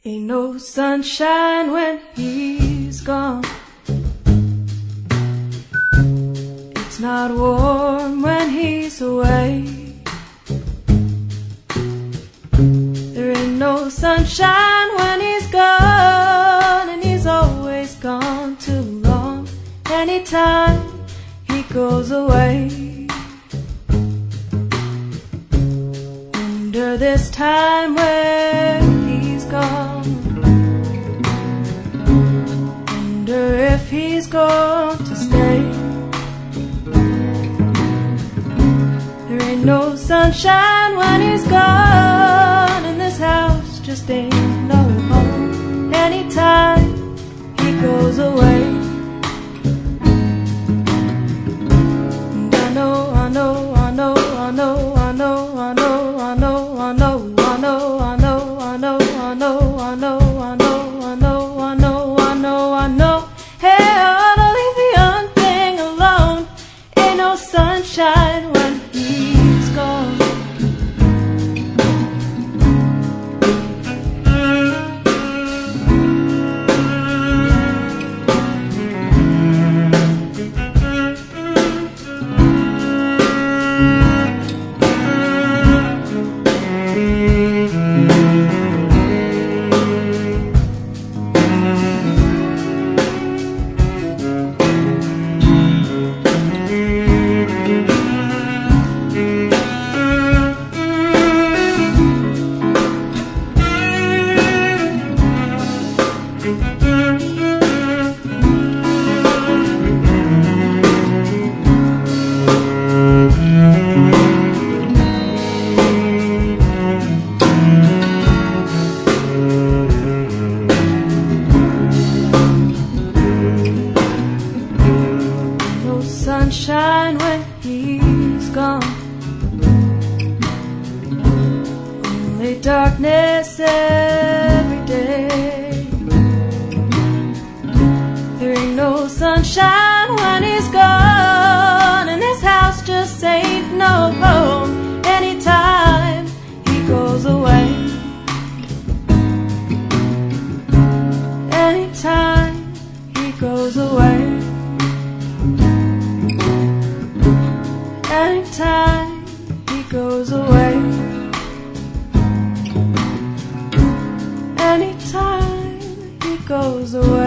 Ain't no sunshine when he's gone. It's not warm when he's away. There ain't no sunshine when he's gone, and he's always gone too long. Anytime he goes away, wonder this time where he's gone. Wonder if he's going to stay. There ain't no sunshine when he's gone, and this house just ain't no home. Anytime he goes away, and I know, I know, I know, I know, I know, I know, I know, I know, I know, I know, I know, I know, I know, I know, I know, I know, I know, I know. Hey, I ought to leave the young thing alone. Ain't no sunshine when he's gone. Sunshine when he's gone, only darkness every day. There ain't no sunshine when he's gone, and this house just ain't no home. Anytime he goes away, anytime he goes away, anytime he goes away, anytime he goes away.